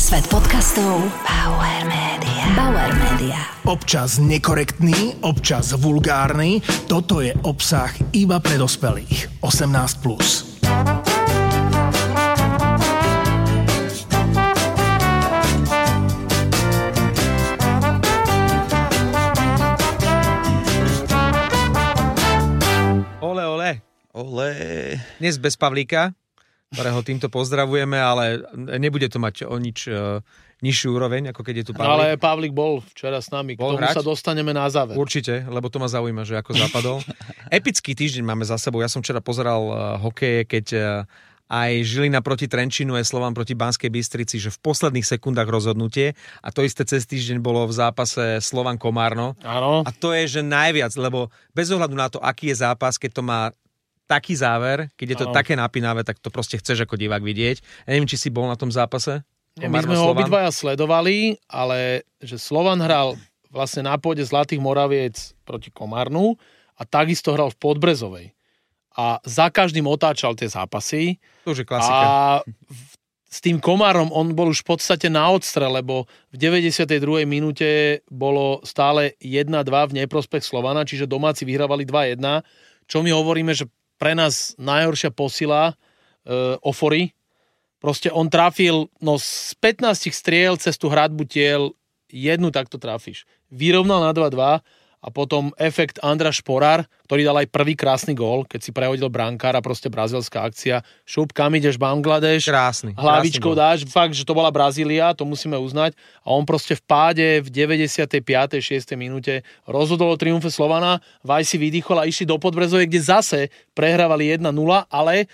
Svet podcastov Bauer Media. Bauer Media. Občas nekorektný, občas vulgárny. Toto je obsah iba pre dospelých. 18+. Ole, ole. Ole. Dnes bez Pavlíka, ktorého týmto pozdravujeme, ale nebude to mať o nič nižšiu úroveň, ako keď je tu Pavlík. Ale Pavlík bol včera s nami, k tomu sa dostaneme na záver. Určite, lebo to ma zaujíma, že ako zapadol. Epický týždeň máme za sebou. Ja som včera pozeral hokeje, keď aj Žilina proti Trenčínu, aj Slovan proti Banskej Bystrici, že v posledných sekundách rozhodnutie. A to isté cez týždeň bolo v zápase Slovan Komárno. Áno. A to je, že najviac, lebo bez ohľadu na to, aký je zápas, keď to má taký záver, keď je to také napínavé, tak to proste chceš ako divák vidieť. Ja neviem, či si bol na tom zápase? My sme ho obidvaja sledovali, ale že Slovan hral vlastne na pôde Zlatých Moraviec proti Komárnu a takisto hral v Podbrezovej. A za každým otáčal tie zápasy. To už je klasika. A s tým Komárom on bol už v podstate na odstrel, lebo v 92. minúte bolo stále 1-2 v neprospech Slovana, čiže domáci vyhrávali 2-1. Čo my hovoríme, že pre nás najhoršia posila Ofory. Proste on trafil, z 15 striel cez tú hradbu tiel jednu takto trafíš. Vyrovnal na 2-2 a potom efekt Andra Šporár, ktorý dal aj prvý krásny gól, keď si prehodil brankára, proste brazílska akcia. Šup, kam ideš, Bangladeš. Krásny. Hlavičkou dáš, fakt, že to bola Brazília, to musíme uznať. A on proste v páde v 95. 6. minúte rozhodol o triumfe Slovana, Vaj si vydýchol a išli do Podbrezovej, kde zase prehrávali 1-0, ale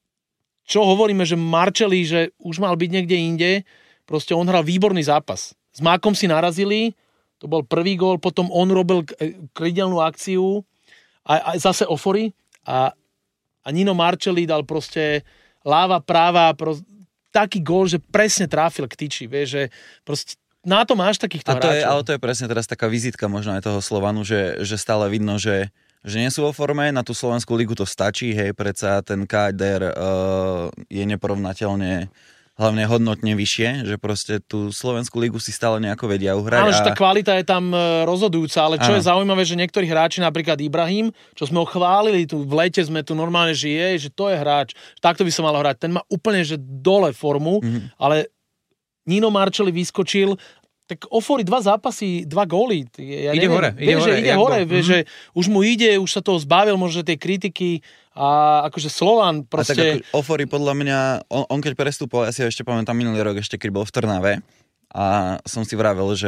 čo hovoríme, že Marcelli, že už mal byť niekde inde, proste on hral výborný zápas. S Mákom si narazili, to bol prvý gól, potom on robil krydelnú akciu a zase Ofory a Nino Marcelli dal proste ľava, práva, taký gól, že presne trafil k tyči, vieš, že proste na to máš takýchto hráčov. Ale to je presne teraz taká vizitka možno aj toho Slovanu, že stále vidno, že nie sú vo forme, na tú Slovenskú ligu to stačí, hej, predsa ten KDR je neporovnateľne hlavne hodnotne vyššie, že proste tú Slovenskú ligu si stále nejako vedia uhrať. Áno, že tá kvalita je tam rozhodujúca, ale čo je zaujímavé, že niektorí hráči, napríklad Ibrahim, čo sme ho chválili, tu v lete sme tu normálne žije, že to je hráč, takto by sa mal hrať. Ten má úplne, že dole formu, ale Nino Marcelli vyskočil, tak Ofory 2 zápasy, 2 góly. Ja ide hore. Ide hore, že už mu ide, už sa toho zbavil možno tej kritiky a akože Slovan proste... A tak ako Ofory podľa mňa, on keď prestúpol, ja si ho ešte pamätám minulý rok, ešte keď bol v Trnave a som si vravel, že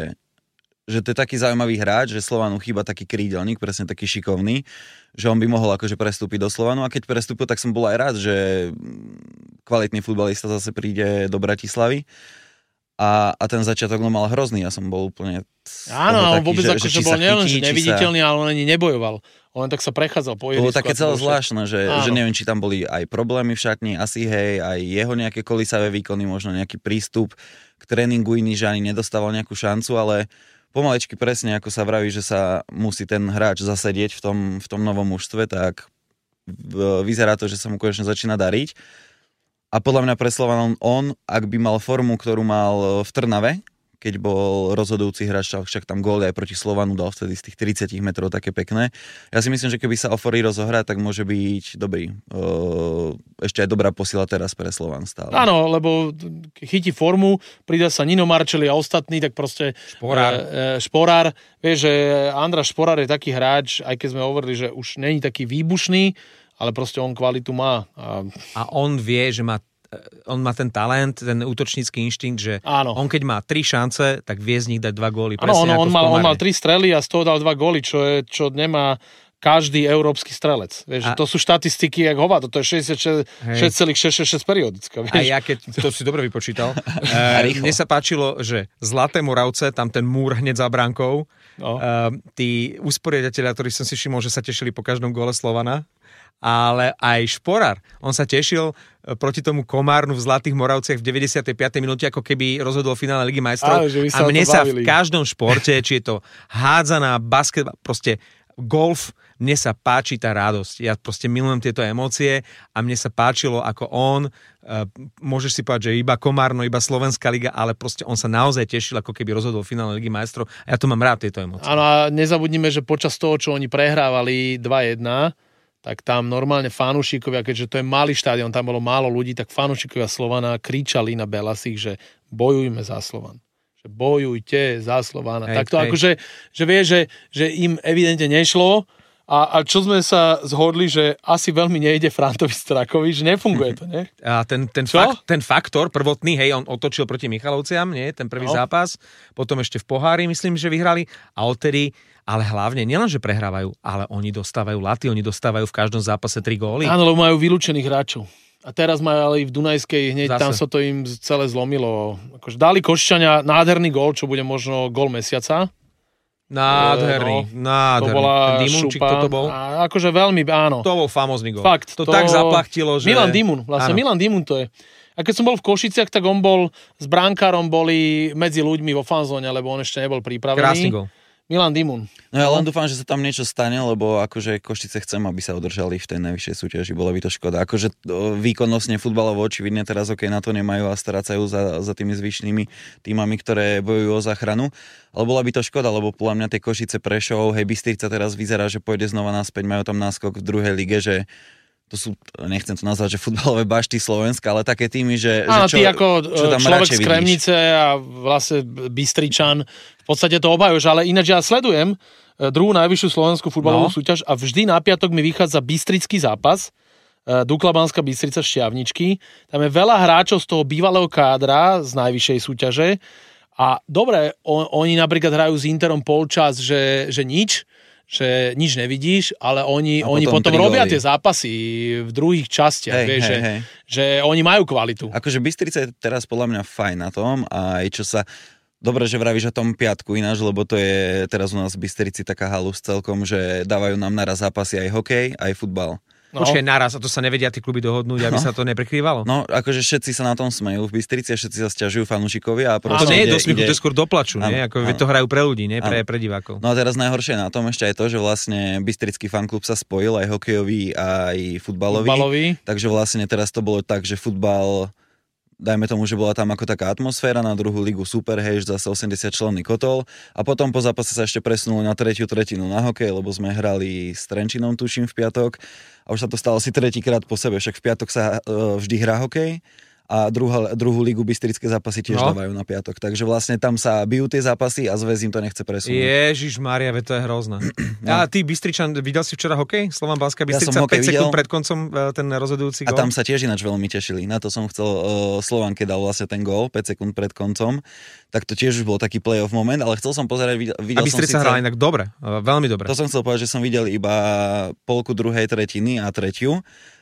to je taký zaujímavý hráč, že Slovanu chýba taký krídelník, presne taký šikovný, že on by mohol akože prestúpiť do Slovanu a keď prestúpil, tak som bol aj rád, že kvalitný futbalista zase príde do Bratislavy. A ten začiatok mal hrozný, ja som bol úplne... Áno, on vôbec akože bol nielen, že neviditeľný, ale on ani nebojoval. On len tak sa prechádzal po ihrisku. Bolo také celé zvláštne, že neviem, či tam boli aj problémy v šatni, asi hej, aj jeho nejaké kolísavé výkony, možno nejaký prístup k tréningu iný, že ani nedostával nejakú šancu, ale pomalečky presne, ako sa vraví, že sa musí ten hráč zasedieť v tom novom mužstve, tak vyzerá to, že sa mu konečne začína dariť. A podľa mňa pre Slovan on, ak by mal formu, ktorú mal v Trnave, keď bol rozhodujúci hráč, však tam gól aj proti Slovanu dal vtedy z tých 30 metrov také pekné. Ja si myslím, že keby sa Ofory rozohrá, tak môže byť dobrý. Ešte aj dobrá posila teraz pre Slovan stále. Áno, lebo chytí formu, pridá sa Nino Marcelli a ostatní, tak proste Šporár. Vieš, že Andra Šporár je taký hráč, aj keď sme hovorili, že už není taký výbušný, ale proste on kvalitu má. A on vie, že on má ten talent, ten útočnícky inštinkt, že on keď má 3 šance, tak vie z nich dať 2 góly. Áno, on mal 3 strely a z toho dal 2 góly, čo nemá každý európsky strelec. Vieš, to sú štatistiky jak hovado, to je 66,666 periodická. Vieš. A ja keď to si dobre vypočítal, mne sa páčilo, že Zlaté Moravce, tam ten múr hneď za bránkou, tí usporiadatelia, ktorí som si všimol, že sa tešili po každom góle Slovana, ale aj Šporár, on sa tešil proti tomu Komárnu v Zlatých Moravciach v 95. minúte, ako keby rozhodol finále Ligy majstrov. A mne sa v každom športe, či je to hádzaná, basketbal, proste golf, mne sa páči tá radosť. Ja proste milujem tieto emócie a mne sa páčilo, ako on, môžeš si povedať, že iba Komárno, iba Slovenská liga, ale proste on sa naozaj tešil, ako keby rozhodol v finále Ligy majstrov. A ja to mám rád, tieto emócie. Áno, a nezabudnime, že počas toho, čo oni prehrávali 2-1, tak tam normálne fanúšikovia, keďže to je malý štádion, tam bolo málo ľudí, tak fanúšikovia Slovana kričali na Belasich, že bojujme za Slovan. Že bojujte za Slovana. Tak to akože, že vie, že im evidentne nešlo. A čo sme sa zhodli, že asi veľmi nejde Frantovi Strakovi, že nefunguje to, nie? A ten faktor prvotný, hej, on otočil proti Michalovciam, nie? Ten prvý zápas, potom ešte v pohári, myslím, že vyhrali a odtedy, ale hlavne, nielen, že prehrávajú, ale oni dostávajú laty, oni dostávajú v každom zápase 3 góly. Áno, lebo majú vylúčených hráčov. A teraz majú ale i v Dunajskej hneď, tam sa to im celé zlomilo. Akože dali Košičania nádherný gól, čo bude možno gól mesiaca. Nádherný. To bola Dimunčík, šupa. toto bol. A akože veľmi, áno. To bol famózny gól. Fakt. To tak zaplachtilo, že... Milan Dimun, vlastne áno. Milan Dimun to je. A keď som bol v Košiciach, tak on bol s brankárom, boli medzi ľuďmi vo fanzóne, lebo on ešte nebol pripravený. Krásny gól. Milan Dimun. No ja len dúfam, že sa tam niečo stane, lebo akože Košice chcem, aby sa udržali v tej najvyššej súťaži, bolo by to škoda. Akože výkonnostne futbalovo očividne teraz na to nemajú a strácajú za tými zvyšnými týmami, ktoré bojujú o záchranu. Ale bola by to škoda, lebo podľa mňa tie Košice, Prešov, hej, Bystrica teraz vyzerá, že pôjde znova naspäť, majú tam náskok v druhej lige, že to sú, nechcem to nazvať, že futbalové bašty Slovenska, ale také týmy, že čo, ty ako čo tam človek z Kremnice a vlastne Bystričan v podstate to obhajuješ, ale ináč ja sledujem druhú najvyššiu slovenskú futbalovú súťaž a vždy na piatok mi vychádza bystrický zápas, Dukla Banská Bystrica Šťavničky. Tam je veľa hráčov z toho bývalého kádra z najvyššej súťaže a dobre, oni napríklad hrajú s Interom polčas, že nič, že nič nevidíš, ale oni potom robia tie zápasy v druhých častiach, vieš, že oni majú kvalitu. Akože Bystrica je teraz podľa mňa fajn na tom a aj čo sa... Dobre, že vravíš o tom piatku ináč, lebo to je teraz u nás v Bystrici taká halus celkom, že dávajú nám naraz zápasy aj hokej, aj futbal. No. Počkej, naraz, a to sa nevedia tí kluby dohodnúť, aby sa to neprekrývalo? No, akože všetci sa na tom smejú v Bystrici a všetci sa sťažujú fanúšikovia. A to nie je do smiechu, to je skôr do plaču, nie? Ako to hrajú pre ľudí, nie? Pre divákov. No a teraz najhoršie na tom ešte aj to, že vlastne bystrický fanklub sa spojil, aj hokejový, aj futbalový. Takže vlastne teraz to bolo tak, že futbal... Dajme tomu, že bola tam ako taká atmosféra, na druhú ligu super, hej, zase 80 členný kotol a potom po zápase sa ešte presunuli na tretiu tretinu na hokej, lebo sme hrali s Trenčínom, tuším, v piatok a už sa to stalo asi tretíkrát po sebe, však v piatok sa vždy hrá hokej a druhú ligu bystrické zápasy tiež dávajú na piatok. Takže vlastne tam sa bijú tie zápasy a Zväz im to nechce presunúť. Ježišmária, veď to je hrozné. No. A ty Bystričan, videl si včera hokej? Slovan Banská Bystrica, ja 5 sekúnd pred koncom ten rozhodujúci gól. A tam sa tiež ináč veľmi tešili. Na to som chcel, Slovan, keď dal vlastne ten gól 5 sekúnd pred koncom, tak to tiež už bol taký play-off moment, ale chcel som pozerať, videl a Bystrica hrala inak dobre, veľmi dobre. To som chcel povedať, že som videl iba polku druhej tretiny a tretiu,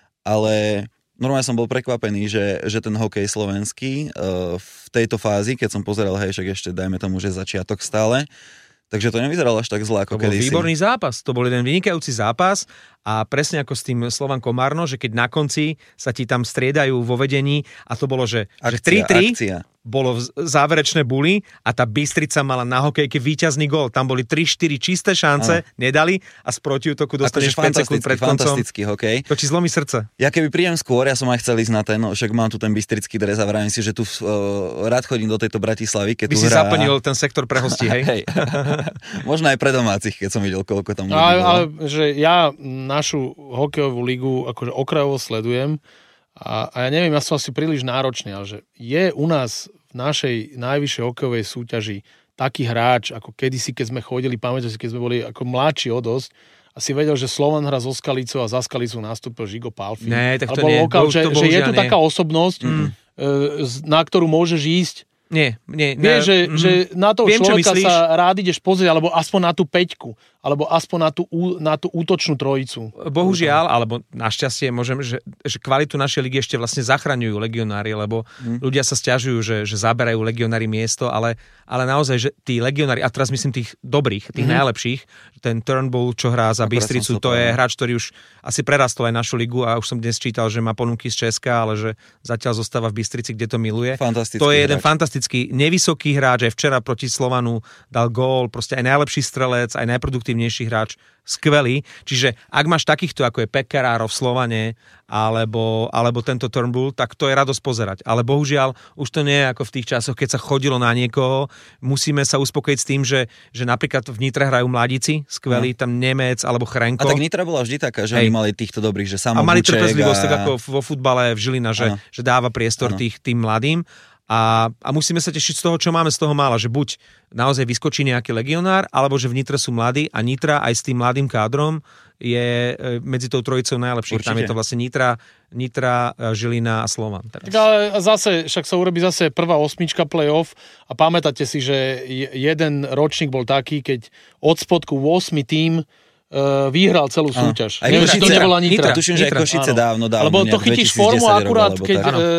ale normálne som bol prekvapený, že ten hokej slovenský v tejto fázi, keď som pozeral, hej, však ešte dajme tomu, že začiatok stále, takže to nevyzeralo až tak zle, ako kedysi. To bol výborný zápas, to bol jeden vynikajúci zápas a presne ako s tým Slovan Komárno, že keď na konci sa ti tam striedajú vo vedení a to bolo, že 3-3, bolo záverečné buly a tá Bystrica mala na hokejke víťazný gól. Tam boli 3-4 čisté šance, nedali a z protiútoku dostaneš 5 sekúnd pred koncom. Fantastický hokej. To ti zlomí srdce. Ja keby prídem skôr, ja som aj chcel ísť na ten, však mám tu ten bystrický dres a vravím si, že tu rád chodím do tejto Bratislavy, keď tu si zaplnil ten sektor pre hostí, hej? Možno aj pre domácich, keď som videl, koľko tam ľudí bolo. Ale že ja našu hokejovú ligu akože okrajovo sledujem a ja neviem, ja som asi príliš náročný, ale že je u nás v našej najvyššej hokejovej súťaži taký hráč, ako kedysi, keď sme chodili, pamätáte si, keď sme boli ako mladší o dosť, a si vedel, že Slovan hra so Skalicou a za Skalicou nastúpil Žigo Pálfy. Ne, tak to nie. Že je tu taká osobnosť, na ktorú môžeš ísť. Nie. Vieš, že na toho človeka sa rád ideš pozrieť, alebo aspoň na tú peťku, alebo aspoň na tú útočnú trojicu. Bohužiaľ, alebo našťastie môžem, že kvalitu našej ligy ešte vlastne zachraňujú legionári, lebo ľudia sa sťažujú, že zaberajú legionári miesto, ale naozaj, že tí legionári, a teraz myslím tých dobrých, tých najlepších, ten Turnbull, čo hrá za Bystricu, to je hráč, ktorý už asi prerastol aj našu ligu a už som dnes čítal, že má ponuky z Česka, ale že zatiaľ zostáva v Bystrici, kde to miluje. To je jeden fantastický fantastický, nevysoký hráč, aj včera proti Slovanu dal gól, proste aj najlepší strelec, aj najproduktívnejší hráč, skvelý. Čiže ak máš takýchto, ako je Pekarárov v Slovane, alebo tento Turnbull, tak to je radosť pozerať. Ale bohužiaľ, už to nie je ako v tých časoch, keď sa chodilo na niekoho. Musíme sa uspokojiť s tým, že napríklad v Nitre hrajú mladíci, skvelý, tam Nemec alebo Chrenko. A tak Nitra bola vždy taká, že oni mali týchto dobrých, že Samo a mali trpezlivosť, tak ako vo futbale v Žilina, že dáva priestor tým mladým. A musíme sa tešiť z toho, čo máme z toho mála, že buď naozaj vyskočí nejaký legionár, alebo že v Nitre sú mladí a Nitra aj s tým mladým kádrom je medzi tou trojicou najlepších. Určite. Tam je to vlastne Nitra, Žilina a Slovan. Tak ale zase, však sa urobí zase prvá 8 play-off a pamätáte si, že jeden ročník bol taký, keď od spodku 8 tím vyhral celú súťaž. Neviem, či to nebola Nitra. Tuším, že Košice dávno. Lebo to chytíš formu akurát, keď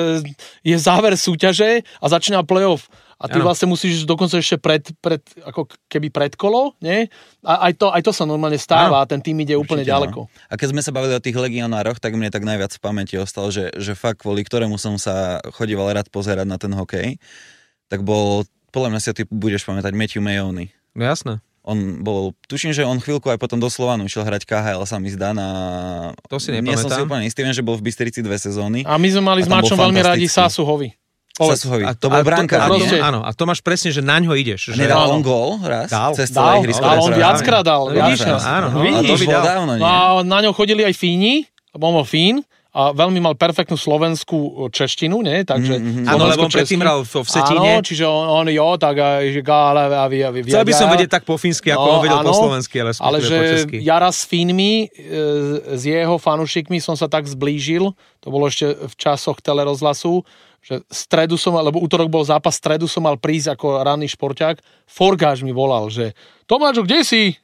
je záver súťaže a začína play-off. A ty vlastne musíš dokonca ešte ako keby predkolo, nie? A aj to sa normálne stáva a ten tým ide úplne ďaleko. A keď sme sa bavili o tých legionároch, tak mne tak najviac v pamäti ostalo, že fakt kvôli ktorému som sa chodíval rád pozerať na ten hokej, tak bol, podľa mňa si ty budeš pamätať, Matthew Mahoney. No jasné. On bol, tuším, že on chvíľku aj potom do Slovanu išiel hrať KHL, sa mi zdá na... To si nepamätám. Nie som si úplne istý, viem, že bol v Bystrici 2 sezóny. A my sme mali s Mačom veľmi radi Sasuhovi. A to bol brankár, nie? Áno, a to máš presne, že naňho ideš. Že... Nedal on gól raz? Cez celé ihrisko. Dal, on viackrát dal. Áno, a to už bolo dávno, nie? A na ňo chodili aj Fíni, lebo on bol Fín. A veľmi mal perfektnú slovenskú češtinu, nie? Takže áno, lebo on predtým hral v Vsetíne. Áno, čiže on tak, že gále a vy. Chcel by som vedieť tak po fínsky, ako on vedel po slovensky, ale že po česky. ja raz s Fínmi, s jeho fanúšikmi som sa tak zblížil, to bolo ešte v časoch telerazhlasu, že stredu som, lebo útorok bol zápas, stredu som mal prísť ako ranný šporťák, Forgáš mi volal, že Tomáčo, kde si?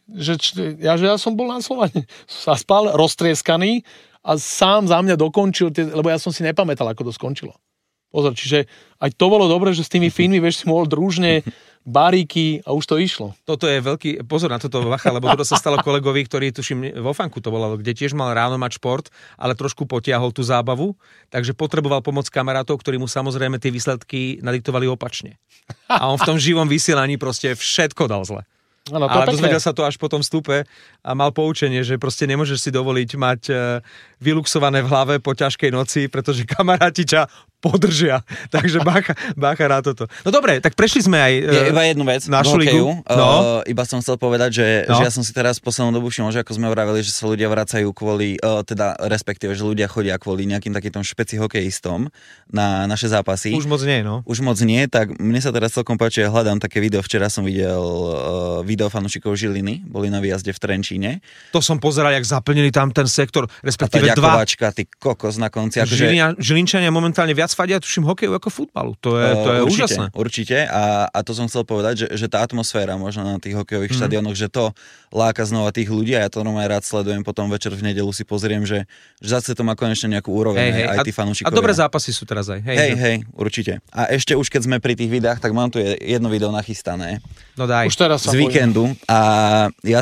Ja som bol na Slovane. Sa spal, roztrieskaný, a sám za mňa dokončil, lebo ja som si nepamätal, ako to skončilo. Pozor, čiže aj to bolo dobré, že s tými Fínmi, vieš, si mohol družne, baríky a už to išlo. Toto je veľký, pozor na toto, Vacha, lebo toto sa stalo kolegovi, ktorý, tuším, vo Fanku to bolo, kde tiež mal ráno mať šport, ale trošku potiahol tú zábavu, takže potreboval pomoc kamarátov, ktorí mu samozrejme tie výsledky nadiktovali opačne. A on v tom živom vysielaní proste všetko dal zle. Ano, ale dozvedel sa to až po tom vstupe a mal poučenie, že proste nemôžeš si dovoliť mať vyluxované v hlave po ťažkej noci, pretože kamaráti ťa podržia. Takže bácha na toto. No dobre, tak prešli sme aj iba jednu vec našu ligu. No. Iba som chcel povedať, že ja som si teraz poslednú dobu všimol, že ako sme vraveli, že sa ľudia vracajú kvôli, teda respektíve, že ľudia chodia kvôli nejakým takýmto špeci hokejistom na naše zápasy. Už moc nie, no. Už moc nie, tak mne sa teraz celkom páči, ja hľadám také video. Včera som videl video fanúšikov Žiliny, boli na výjazde v Trenčíne. To som pozeral, jak zaplnili tam ten sektor, respektíve a tá ďakovačka, ty kokos na konci. Žilinčania momentálne viac fadia, tuším, hokeju ako futbalu. To je úžasné. Určite. A to som chcel povedať, že tá atmosféra možno na tých hokejových štadiónoch, že to láka znova tých ľudí a ja to normálne rád sledujem. Potom večer v nedeľu si pozriem, že zase to má konečne nejakú úroveň aj tí fanúšikovia. A dobré zápasy sú teraz aj. Hej, určite. A ešte už keď sme pri tých videách, tak mám tu jedno video nachystané. No daj. Už teraz z víkendu a ja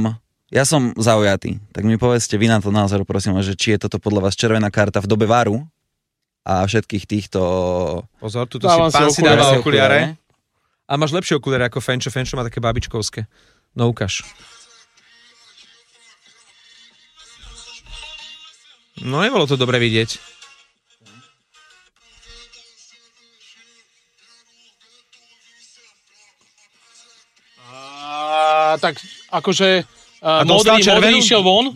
som zaujatý. Tak mi povedzte vy na to názor, prosím, že či je toto podľa vás červená karta v dobe VARu a všetkých týchto... Pozor, tuto si dáva okuliare. A máš lepšie okuliare ako Fenčo. Fenčo má také babičkovské. No ukáž. No nebolo to dobre vidieť. Tak akože modrý išiel von.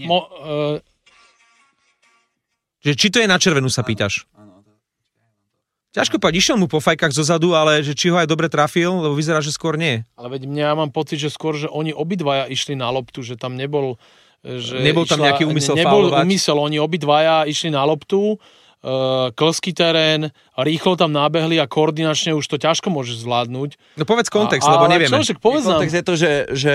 Že či to je na červenú, sa pýtaš? Ťažko povedať, išiel mu po fajkách zozadu, ale že či ho aj dobre trafil, lebo vyzerá, že skôr nie. Ale veď ja mám pocit, že skôr, že oni obidvaja išli na loptu, že tam nebol... Nebol tam nejaký úmysel faulovať? Nebol úmysel, oni obidvaja išli na loptu, klský terén, rýchlo tam nábehli a koordinačne už to ťažko môžeš zvládnuť. No povedz kontext, lebo nevieme. Kontext je to, že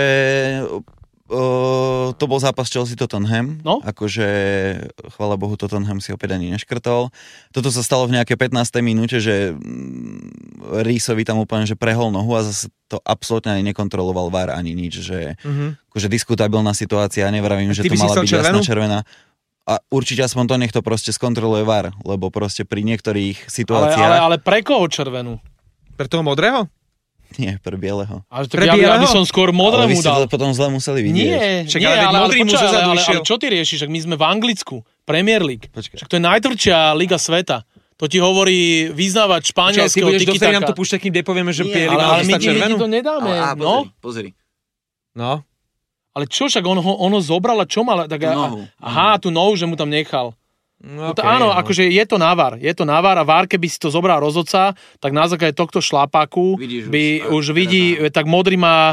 to bol zápas Chelsea-Tottenham. No? Akože, chvála Bohu, Tottenham si opäť ani neškrtol. Toto sa stalo v nejakej 15. minúte, že Reesovi tam úplne že prehol nohu a zase to absolútne nekontroloval VAR ani nič. Že, akože diskutabilná situácia, nevravím, že to mala byť jasná červená. A určite aspoň to nech to proste skontroluje VAR, lebo proste pri niektorých situáciách... Ale pre koho červenú? Pre toho modrého? Nie, pre bieleho. Ale tak ja by som skôr modrému dal. Ale vy ste potom zle museli vidieť. Nie, ale čo ty riešiš? Ak my sme v Anglicku, Premier League. Však to je najtvrdšia liga sveta. To ti hovorí vyznávať španielského tiki-taka. Ty budeš nám to púšťať, kým nepovieme, že Pieri mal dostať červenú? Ale my to nedáme. Pozri. No. Ale čo, však on ho zobral a čo mal? Tú nohu, že mu tam nechal. Okay, áno, akože je to na VAR a VAR, keby si to zobral rozhodca, tak na základe tohto šlápaku už vidí, tak modrý má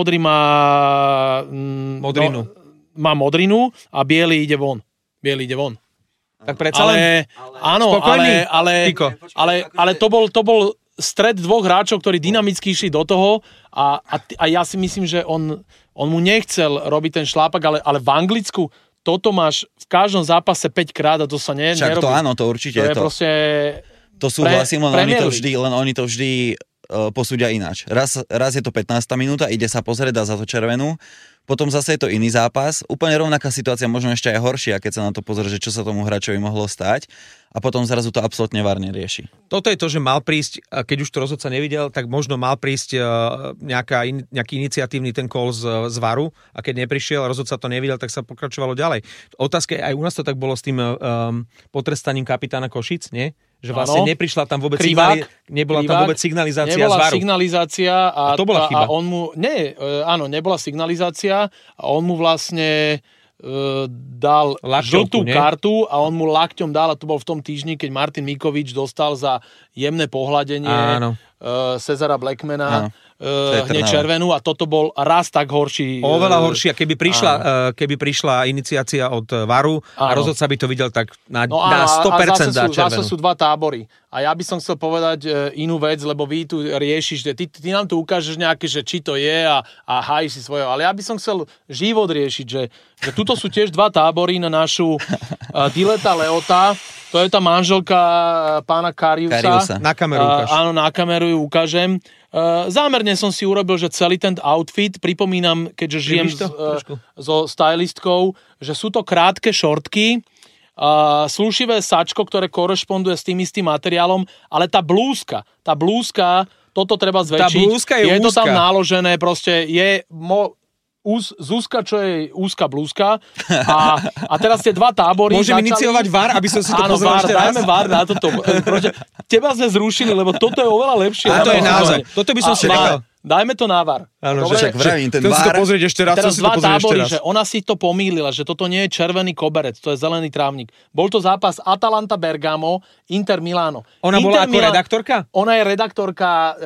modrinu. Má modrinu a biely ide von. Tak predsa len áno, ale to bol stred dvoch hráčov, ktorí dynamicky išli do toho a ja si myslím, že on mu nechcel robiť ten šlápak, ale v Anglicku toto máš v každom zápase 5 krát a to sa nerobí. Však to áno, to určite. To je proste... To súhlasím, len oni to vždy posúdia ináč. Raz je to 15. minúta, ide sa pozrieť, dá za to červenú. Potom zase je to iný zápas. Úplne rovnaká situácia, možno ešte aj horšia, keď sa na to pozrie, že čo sa tomu hráčovi mohlo stať. A potom zrazu to absolútne VAR nerieši. Toto je to, že mal prísť, keď už to rozhodca nevidel, tak možno mal prísť nejaký iniciatívny ten call z VARu a keď neprišiel, rozhodca to nevidel, tak sa pokračovalo ďalej. Otázka je, aj u nás to tak bolo s tým potrestaním kapitána Košic, nie? Že vlastne neprišla tam vôbec nebola tam vôbec signalizácia z VARu. Nebola signalizácia a to bola chyba. A on mu, nebola signalizácia a on mu vlastne dal žltú kartu a on mu lakťom dal, a to bol v tom týždni, keď Martin Mikovič dostal za jemné pohľadenie Cezara Blackmana hneď červenú a toto bol raz tak horší. Oveľa horší, a keby prišla iniciácia od VARu a rozhodca by to videl, tak na 100% dá červenú. Zase sú dva tábory. A ja by som chcel povedať inú vec, lebo vy tu riešiš, že ty nám tu ukážeš nejaké, že či to je a hájiš si svoje. Ale ja by som chcel život riešiť, že tuto sú tiež dva tábory na našu Dileta Leota. To je tá manželka pána Kariusa. Na kameru ukáž. Áno, na kameru ju ukážem. Zámerne som si urobil, že celý ten outfit, pripomínam, keďže žijem so stylistkou, že sú to krátke šortky, slušivé sačko, ktoré korešponduje s tým istým materiálom, ale tá blúzka, toto treba zväčšiť. Tá blúzka je to úzka. Tam náložené, proste je Zuzka, čo je úzka blúzka a teraz tie dva tábory Môžem iniciovať VAR, aby som si to pozrel ešte raz? Dajme VAR na toto. Teba sme zrušili, lebo toto je oveľa lepšie. A to je naozaj. Toto by som si nechal. Dajme to na VAR. Áno, že však vravím, ten VAR. Chcem si to pozrieť ešte raz. Teraz dva tábory, že ona si to pomýlila, že toto nie je červený koberec, to je zelený trávnik. Bol to zápas Atalanta Bergamo, Inter Milano. Ona bola ako redaktorka? Ona je redaktorka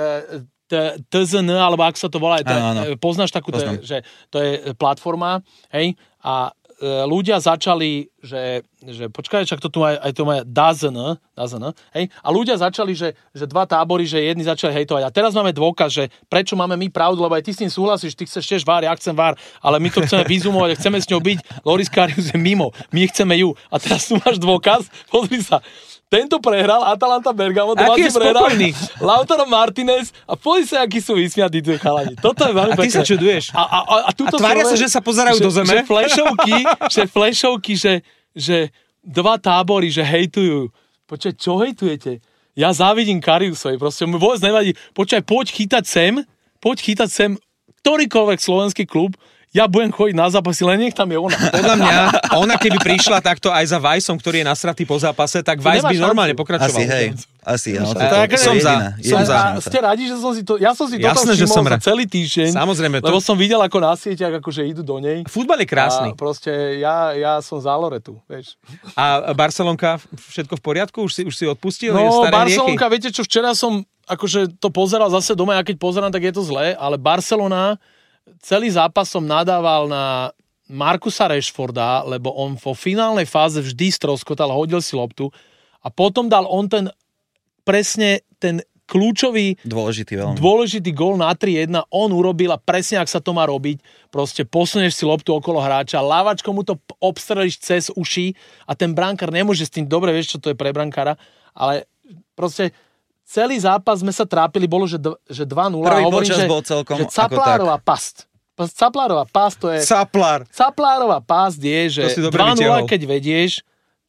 TZN, alebo ak sa to volá, poznáš takú, že to je platforma, hej, a ľudia začali, že počkaj, čak to tu aj to má DAZN, hej, a ľudia začali, že dva tábory, že jedni začali hejtovať. A teraz máme dôkaz, že prečo máme my pravdu, lebo aj ty s tým súhlasíš, ty chceš tiež VAR, ja chcem VAR, ale my to chceme vyzumovať, chceme s ňou byť, Loris Karius je mimo, my chceme ju. A teraz tu máš dôkaz, pozri sa. Tento prehral Atalanta Bergamo, aký je spokojný? Lautaro Martinez a pozri sa, akí sú vysmiatí tí chalani. Toto je veľmi pekné. A ty sa čuduješ. A tvária sa, že sa pozerajú do zeme? Že flashovky, že dva tábory, že hejtujú. Počkaj, čo hejtujete? Ja závidím Kariusovi, proste mu vôbec nevadí. Počkaj, poď chytať sem ktorýkoľvek slovenský klub, ja budem chodiť na zápasy, len nech tam je ona. Podľa mňa, ona keby prišla takto aj za Vajsom, ktorý je nasratý po zápase, tak Vajs by normálne pokračoval. Asi, Som za. Ste radi, že som si to... Ja som si toto všimol za celý týždeň. Samozrejme. Lebo som videl, ako na sieťach akože idú do nej. Futbal je krásny. A proste ja som za Loretu, vieš. A Barcelonka, všetko v poriadku? Už si odpustil? No, Barcelonka, viete čo, včera som akože to pozeral zase doma, a keď pozerám, tak je to zlé, ale Barcelona... Celý zápas som nadával na Marcusa Rashforda, lebo on vo finálnej fáze vždy stroskotal, hodil si loptu a potom dal on presne ten kľúčový dôležitý gól na 3-1. On urobil a presne, ak sa to má robiť, proste posunieš si loptu okolo hráča, lávačkou mu to obstrelíš cez uši a ten brankár nemôže s tým, dobre vieš, čo to je pre brankára, ale proste celý zápas sme sa trápili, bolo, že 2-0. Prvý počas bol celkom že Caplárová past. Caplárová past to je... Caplárová past je, že 2-0, keď vedieš, tak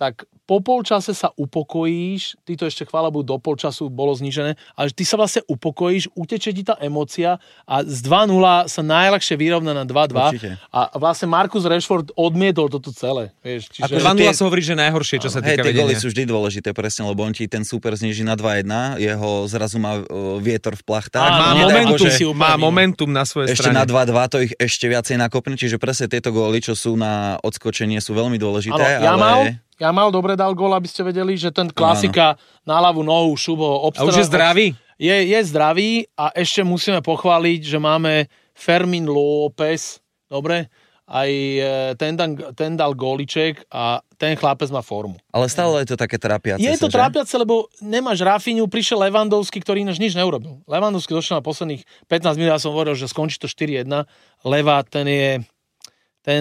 po polčase sa upokojíš, ty to ešte chvála Bohu do polčasu bolo znížené, ale ty sa vlastne upokojíš, uteče ti tá emócia a z 2-0 sa najľahšie vyrovná na 2-2 Určite. a vlastne Marcus Rashford odmietol toto celé. Vieš, čiže... Ako 2-0 sa hovorí, že najhoršie, čo sa týka tie vedenia. góly sú vždy dôležité, presne, lebo on ti ten super zníži na 2-1, jeho zrazu má vietor v plachtách. Má momentum na svojej ešte strane. Na 2-2 to ich ešte viacej nakopne, čiže presne tieto góly, čo sú na odskočenie, sú veľmi dôležité. Jamal dobre dal gól, aby ste vedeli, že ten klasika na ľavú nohu Šubo obstrel. A už je zdravý? Je zdravý a ešte musíme pochváliť, že máme Fermín López, dobre, aj ten dal góliček a ten chlapec má formu. Ale stále je to také trápiace. Je to trápiace, lebo nemáš Rafinhu, prišiel Lewandowski, ktorý ináč nič neurobil. Lewandowski došiel na posledných 15 minút, ja som hovoril, že skončí to 4-1. Leva, ten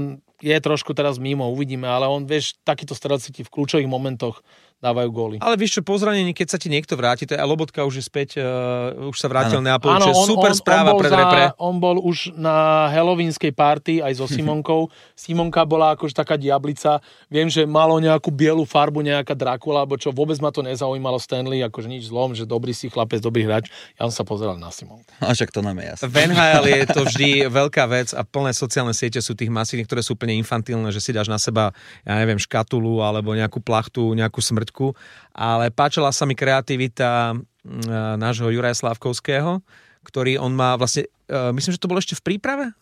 je trošku teraz mimo, uvidíme, ale on, vieš, takýto strelci ti v kľúčových momentoch dávajú góly. Ale vieš čo, po zranení, keď sa ti niekto vráti, to je Lobotka už je späť, už sa vrátil na Neapol, čo je super správa pre repre. On bol už na halloweenskej party aj so Simonkou. Simonka bola akože taká diablica. Viem, že malo nejakú bielu farbu, nejaká Dracula, alebo čo, vôbec ma to nezaujímalo Stanley, akože nič zlom, že dobrý si chlapec, dobrý hráč. Ja som sa pozeral na Simonku. A však to nám je jasné. V NHL je to vždy veľká vec a plné sociálne siete sú tých masívnych, ktoré sú úplne infantilné, že si dáš na seba, ja neviem, škatulu alebo nejakú plachtu, nejakú smrť. Ale páčila sa mi kreativita nášho Juraja Slávkovského, ktorý on má vlastne, myslím, že to bolo ešte v príprave,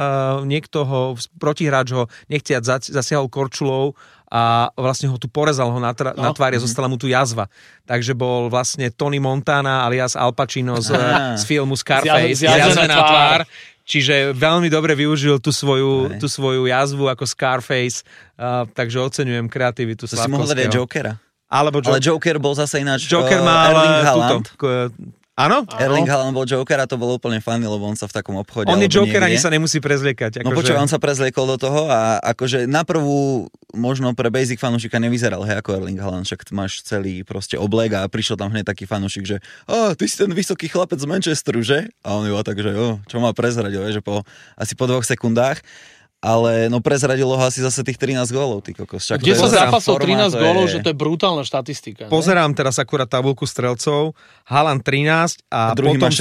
niekto ho, protihráč ho nechtiac zasiahol korčulou a vlastne ho tu porezal ho na tvári a zostala mu tu jazva. Takže bol vlastne Tony Montana alias Al Pacino z filmu Scarface, jazvená tvár. Čiže veľmi dobre využil tú svoju jazvu ako Scarface, takže oceňujem kreativitu Slávkovského. To si mohol dať Jokera. Ale Joker bol zase ináč Joker mal Erling Haaland. Áno? Erling Haaland bol Joker a to bolo úplne funny, lebo on sa v takom obchode. On je Joker, ani sa nemusí prezliekať. No počuj, on sa prezliekol do toho a akože na prvú možno pre basic fanúšika nevyzeral, ako Erling Haaland, však máš celý proste oblek a prišiel tam hneď taký fanúšik, že ty si ten vysoký chlapec z Manchesteru, že? A on tak, že čo má prezrať, že asi po 2 sekundách. Ale prezradilo ho asi zase tých 13 gólov, ty kokos. Kde sa zápasol 13 gólov, že to je brutálna štatistika. Pozerám teraz akurát tabuľku strelcov, Haaland 13 a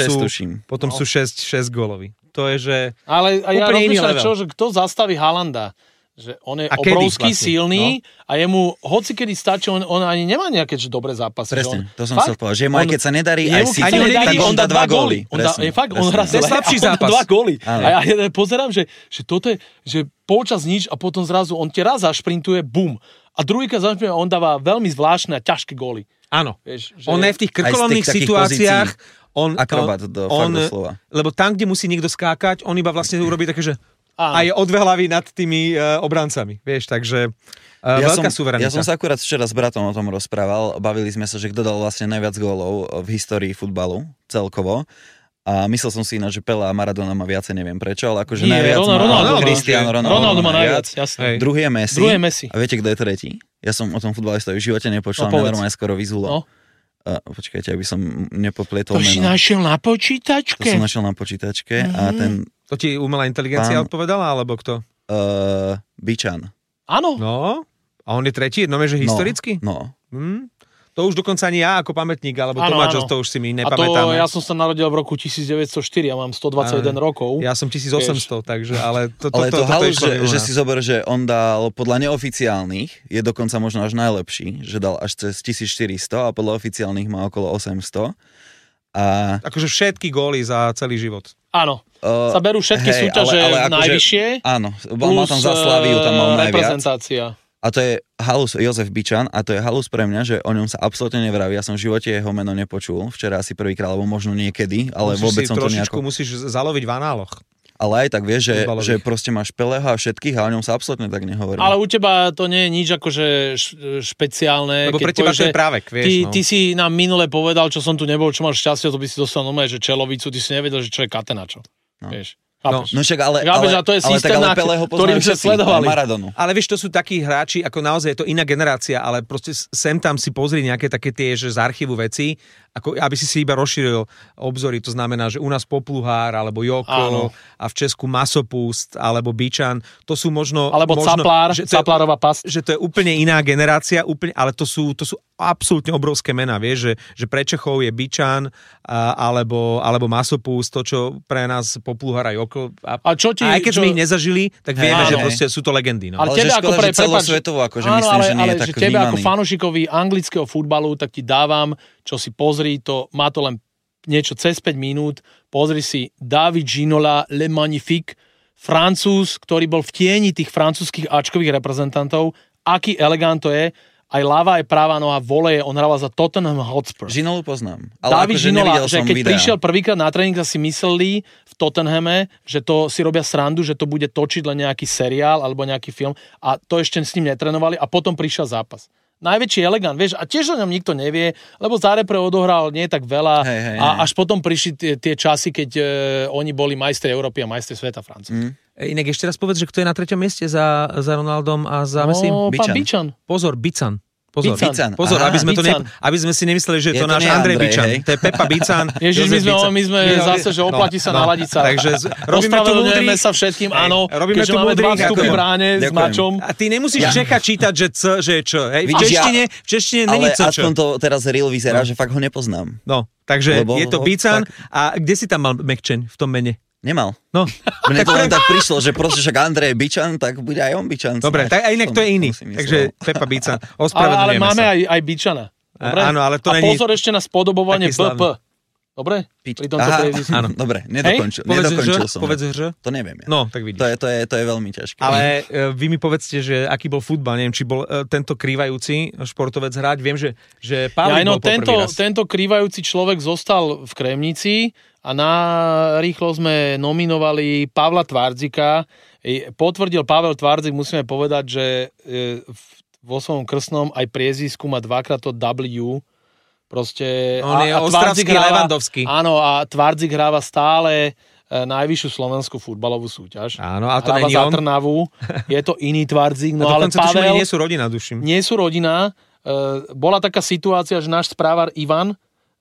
potom sú 6 góloví. To je, že ale ja rozmýšľam, že kto zastaví Haalanda? Že on je obrovský, silný a jemu hocikedy stačí, on ani nemá nejaké dobré zápasy. Presne, to som chcel povedať, že aj keď sa nedarí, aj si tak on dá 2 góly. On hrá slabší zápas. 2 góly. A ja pozerám, že toto je, že polčas nič a potom zrazu on ti raz zašprintuje, bum. A druhýkrát zašprintuje a on dáva veľmi zvláštne a ťažké góly. Áno. On je v tých krkolomných situáciách akrobat doslova. Lebo tam, kde musí niekto skákať, on iba vlastne urobí také, že a je o 2 hlavy nad tými obrancami, vieš, takže veľká suverenita. Ja som sa akurát včera s bratom o tom rozprával, bavili sme sa, že kto dal vlastne najviac gólov v histórii futbalu celkovo a myslel som si ináč, že Pelé a Maradona má viacej, neviem prečo, ale akože najviac má Cristiano Ronaldo má najviac, jasné. Druhý je Messi. A viete, kto je tretí? Ja som o tom futbalistovi v živote nepočul, mňa normálne skoro vyzulo. Počkajte, aby som nepoplietol meno. To si našiel na počítačke? To som našiel na počítačke a ten... To ti umelá inteligencia odpovedala, alebo kto? Bičan. Áno. No, a on je tretí, že historicky? No. To už dokonca ani ja ako pamätník, alebo Tomáčov, to už si mi nepamätáme. A to ja som sa narodil v roku 1904, ja mám 121 rokov. Ja som 1800, takže, ale to halus, že si zober, že on dal podľa neoficiálnych, je dokonca možno až najlepší, že dal až cez 1400 a podľa oficiálnych má okolo 800. Akože všetky góly za celý život. Áno. Sa berú všetky súťaže najvyššie. Áno, mal tam za Slaviu, tam mal najviac. Reprezentácia. A to je halus Jozef Bičan a to je halus pre mňa, že o ňom sa absolútne nevraví. Ja som v živote jeho meno nepočul. Včera asi prvýkrát, alebo možno niekedy, ale vôbec som to nejako... Musíš zaloviť v análoch. Ale aj tak vieš, že proste máš Pelého a všetkých a o ňom sa absolútne tak nehovorí. Ale u teba to nie je nič akože špeciálne. Lebo pre teba to je právek, vieš. Ty si nám minule povedal, čo som tu nebol, čo máš šťastie, to by si dostal normálne, že čelovicu, ty si nevedel, že čo je Catenaccio. Vieš. No však ale to je systém, ktorým sa sledovali. Maradonu. Ale vieš, to sú takí hráči, ako naozaj je to iná generácia, ale proste sem tam si pozri nejaké také tie, že z archívu veci ako aby si iba rozšíril obzory, to znamená, že u nás Popluhár, alebo Joko, a v Česku Masopust, alebo Byčan, to sú možno... Alebo Caplár, Caplárová pasť. Že to je úplne iná generácia, ale to sú absolútne obrovské mená, vieš, že pre Čechov je Byčan, alebo Masopust, to, čo pre nás Popluhár a Joko. A aj keď sme ich nezažili, tak vieme, že proste sú to legendy. No. Ale tebe ako celosvetovo, akože myslím, že nie je tak tebe vnímaný. Ako fanúšikovi anglického futbalu, tak ti dávam, čo si pozri, má to len niečo cez 5 minút, pozri si David Ginola, Le Magnifique, Francúz, ktorý bol v tieni tých francúzskych áčkových reprezentantov, aký elegant to je, aj ľavá, aj práva noha voleje, on hral za Tottenham Hotspur. Ginolu poznám. Ale David Ginola, že keď prišiel prvýkrát na tréning, si mysleli v Tottenhame, že to si robia srandu, že to bude točiť len nejaký seriál alebo nejaký film a to ešte s ním netrénovali a potom prišiel zápas. Najväčší elegant, vieš, a tiež o ňom nikto nevie, lebo za repre odohral nie tak veľa a až potom prišli tie časy, keď oni boli majstri Európy a majstri sveta Francúzi. Inak ešte raz povedz, že kto je na 3. mieste za Ronaldom a za Messim? Pán Byčan. Pozor, Bycan. Pozor, Aha, aby sme si nemysleli, že je to náš Andrej Byčan. To je Pepa Bycan. Ježiš, my sme zase, že oplatí sa naladiť sa. Takže robíme tu múdrych. Sa všetkým, áno. Robíme tu múdrych. Keďže máme 2 vstupy v bráne s mačom. A ty nemusíš Čecha čítať, že C, že je Č. V češtine není C. Ale aspoň to teraz real vyzerá, že fakt ho nepoznám. No, takže je to Bycan. A kde si tam mal Mekčeň v tom mene? Nemal. No. Mne to len tak prišlo, že proste však Andrej Byčan, tak bude aj on Byčan. Dobre, tak aj inak to je iný. Takže Pepa Bycan. Ospravedlňujeme sa. Ale máme aj Byčana. Dobre? Áno, ale to a pozor ešte na spodobovanie BP. Dobre? Áno, dobre, nedokončil som. Povedz Hř? To neviem. Ja. No, tak vidíš. To je veľmi ťažké. Ale vy mi povedzte, že aký bol futbal, neviem, či bol tento krývajúci športovec hrať. Viem, že Pavlík bol prvý raz. Tento krývajúci človek zostal v Kremnici a rýchlo sme nominovali Pavla Tvárdzika. Potvrdil Pavel Tvárdzik, musíme povedať, že vo svojom krstnom aj priezvisku má 2-krát to W. Proste, on je ostravský Levandovský. Áno, a Tvardzik hráva stále najvyššiu slovenskú futbalovú súťaž. Áno, a to není on. Trnavu. Je to iný Tvardzik. No ale Pavel... nie sú rodina, duším. Nie sú rodina. Bola taká situácia, že náš správar Ivan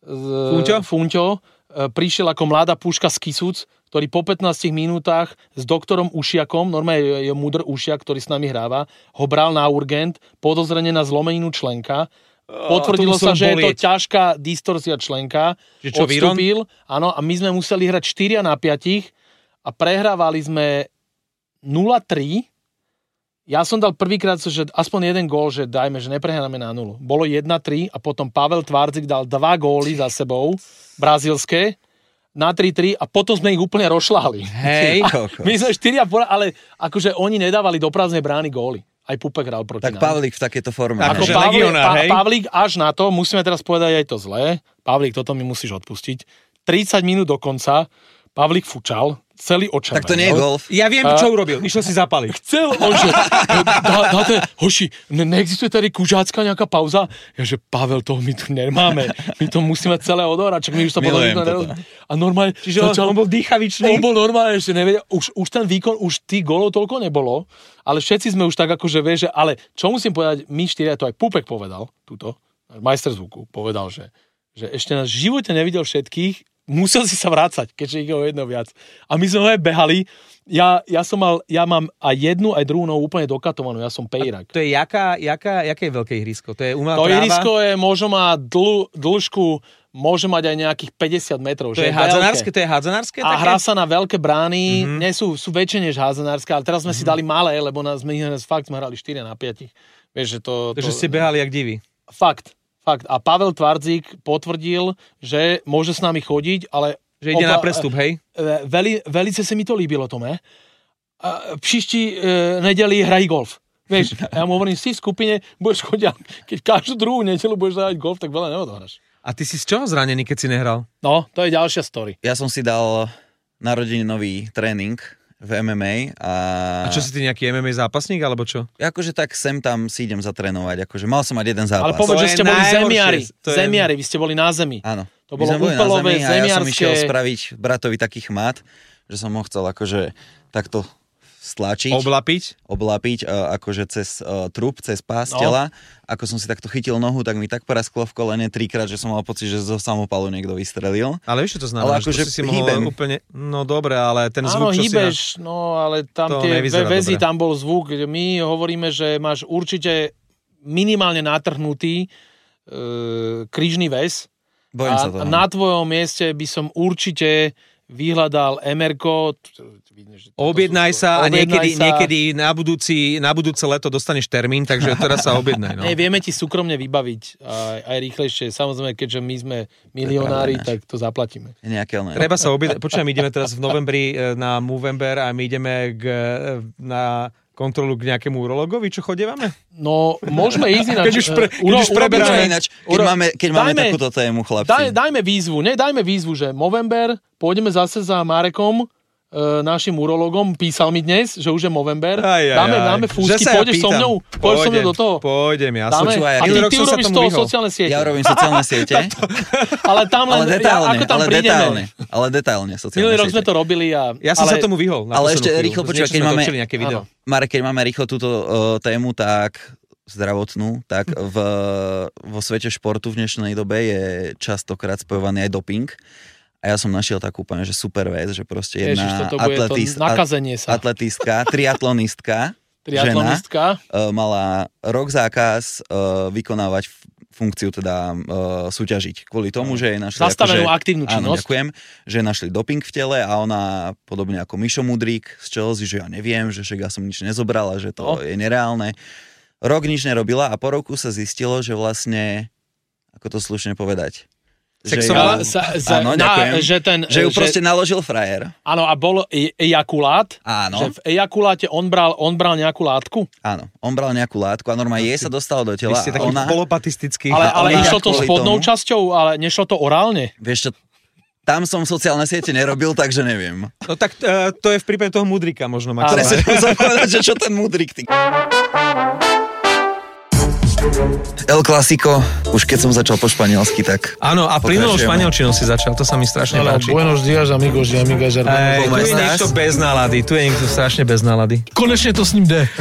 Funťo prišiel ako mladá puška z Kisúc, ktorý po 15 minútach s doktorom Ušiakom, normálne je Mudr Ušiak, ktorý s nami hráva, ho bral na urgent, podozrenie na zlomeninu členka. Potvrdilo sa, že je to ťažká distorzia členka. Odstúpil. Áno, a my sme museli hrať 4-5 a prehrávali sme 0-3. Ja som dal prvýkrát, že aspoň jeden gól, že dajme, že neprehráme na 0. Bolo 1-3 a potom Pavel Tvardzik dal 2 góly za sebou, brazílske, na 3-3 a potom sme ich úplne rošľahli. Hej. My sme 4,5, ale akože oni nedávali do prázdnej brány góly. Aj Pupek hral proti nám. Tak Pavlík v takéto forme. Ako Pavlík až na to, musíme teraz povedať aj to zlé. Pavlík, toto mi musíš odpustiť. 30 minút do konca Pavlík fučal, celý očervenel. Tak to nie je golf. Ja viem, čo urobil. Išiel si zapaliť. Chcel on, že dáte, hoši, neexistuje tady kužácká nejaká pauza? Ja, že Pavel, toho my tu nemáme. My to musíme celé odohrať, čak my už to podľa a normálne... Čiže on bol dýchavičný. On bol normálne, že nevedel, už ten výkon, už tých golov toľko nebolo, ale všetci sme už tak akože vieš, ale čo musím povedať, my 4, to aj Pupek povedal, túto, majster zvuku, povedal, že ešte na živote nevidel všetkých, musel si sa vrácať, keďže ich je o jedno viac. A my sme aj behali. Ja mám aj jednu, aj druhú nohu úplne dokatovanú. Ja som pejrak. To je jaké veľké ihrisko? To je umelá tráva? To ihrisko je, môže mať dĺžku, môže mať aj nejakých 50 metrov. To je hádzanárske? A hrá sa na veľké brány. Nie sú väčšie než hádzanárske, ale teraz sme si dali malé, lebo sme hrali 4-5. Vieš, že to... Takže ste behali jak diví. Fakt. A Pavel Tvardzik potvrdil, že môže s nami chodiť, ale... Že ide na prestup, hej? Velice sa mi to líbilo, Tome. Příští nedeli hrají golf. Vieš, ja mu hovorím, si v skupine budeš chodiť, keď každú druhú nedelu budeš hrať golf, tak veľa neodohráš. A ty si z čoho zranený, keď si nehral? No, to je ďalšia story. Ja som si dal narodeninový tréning v MMA. A čo si ty, nejaký MMA zápasník, alebo čo? Akože tak sem tam si idem zatrénovať, akože mal som mať jeden zápas. Ale povedz, že ste boli zemiari, vy ste boli na zemi. Áno. To bolo úplové zemiarské. Ja som išiel spraviť bratovi taký chmat, že som ho chcel akože takto stlačiť. Oblapiť akože cez trup, cez pás tela. Ako som si takto chytil nohu, tak mi tak prasklo v kolene 3-krát, že som mal pocit, že zo samopalu niekto vystrelil. Ale vieš, čo to znamená? Ale akože si mohol úplne... No dobre, ale ten zvuk, čo hýbeš, si... No ale tam tie väzy, tam bol zvuk. My hovoríme, že máš určite minimálne natrhnutý krížny väz. Bojím sa toho. Na tvojom mieste by som určite vyhľadal MR-ko. Objednaj sa a niekedy na budúce leto dostaneš termín, takže teraz sa objednaj. No. Vieme ti súkromne vybaviť aj rýchlejšie. Samozrejme, keďže my sme milionári, tak to zaplatíme. Treba sa objednať. Počujem, my ideme teraz v novembri na Movember a my ideme na kontrolu k nejakému urologovi, čo chodievame? No, môžeme ísť ináč. Keď už preberáme ináč, keď máme takúto tému, chlapci. Dajme výzvu, že Movember, pôjdeme zase za Marekom, našim urologom, písal mi dnes, že už je Movember. Dáme fúsky, pôjdeš so mnou do toho? Pôjdem, ja som A ty urobíš z toho sociálne siete. Ja urobím sociálne siete. Ale tam len, ako tam prídeme. Ale detailne sociálne siete. Minulý rok sme to robili a... Ja som sa tomu vyhol. Ale ešte rýchlo počúvaj, keď máme rýchlo túto tému, tak zdravotnú, tak vo svete športu v dnešnej dobe je častokrát spojovaný aj doping. A ja som našiel takú úplne, že super vec, že proste jedna atletistka, triatlonistka, žena, mala rok zákaz vykonávať funkciu, teda súťažiť. Kvôli tomu, že jej našli... Zastavenú aktívnu činnosť. Áno, ďakujem, že našli doping v tele a ona, podobne ako Mišo Mudrík z Chelsea, že ja neviem, že však ja som nič nezobrala, že to je nereálne. Rok nič nerobila a po roku sa zistilo, že vlastne, ako to slušne povedať, sexuálne? Áno, ďakujem. Že ju proste naložil frajer. Áno, a bol ejakulát. Áno. Že v ejakuláte on bral nejakú látku. Áno, on bral nejakú látku a normálne jej sa dostalo do tela. Vy ste taký polopatistický. Ale išlo to spodnou časťou, ale nešlo to orálne? Vieš čo, tam som sociálne siete nerobil, takže neviem. No tak to je v prípade toho Mudrika možno. Presne, som povedať, že čo ten Mudrik, ty... El Clásico, už keď som začal po španielsky, tak... Áno, a plynulo španielčinou si začal, to sa mi strašne páči. Buenos días, amigos y amigas. Tu je niekto bez nálady, strašne bez nálady. Konečne to s ním jde.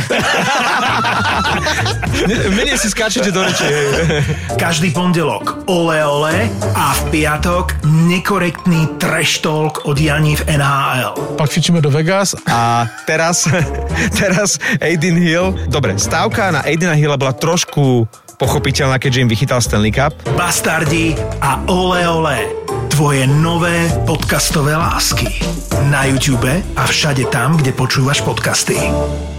Menej si skáčete do reči. Každý pondelok Ole Ole a v piatok nekorektný trash talk o dianí v NHL. Pak fičíme do Vegas. A teraz Aiden Hill. Dobre, stávka na Aidena Hilla bola trošku pochopiteľná, keďže im vychytal Stanley Cup. Bastardi a Ole Ole. Tvoje nové podcastové lásky. Na YouTube a všade tam, kde počúvaš podcasty.